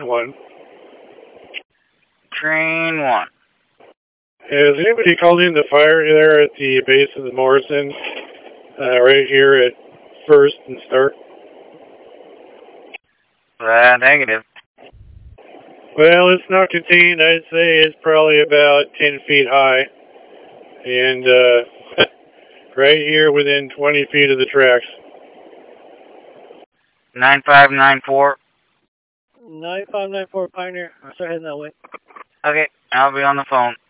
1. Train 1. Has anybody called in the fire there at the base of the Morrison? Right here at 1st and Start? Negative. Well, it's not contained. I'd say it's probably about 10 feet high. And right here within 20 feet of the tracks. 9594. 9594 Pioneer. I'll start heading that way. Okay, I'll be on the phone.